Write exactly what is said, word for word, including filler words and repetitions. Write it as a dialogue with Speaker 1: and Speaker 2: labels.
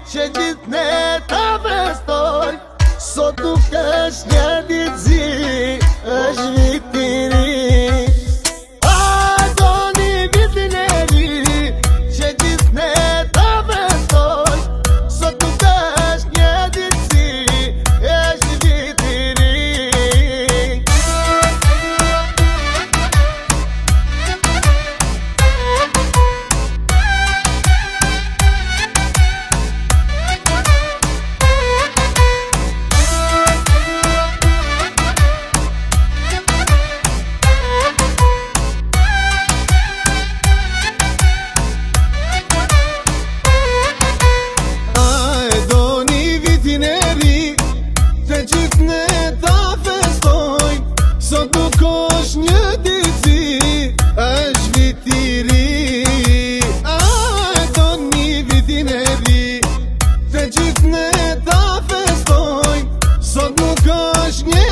Speaker 1: që gjithë ne ta festoj. Sot nuk është një ditë zi, është vit i ri. A do një vitin e ri, që gjithë ne ta festoj. Sot nuk është një ditë zi, është vit i ri. Gjithë ne ta festojnë, sot nuk është një ditë zi, është vit i ri. A e do një vitin e ri, se gjithë ne ta festojnë, sot nuk është një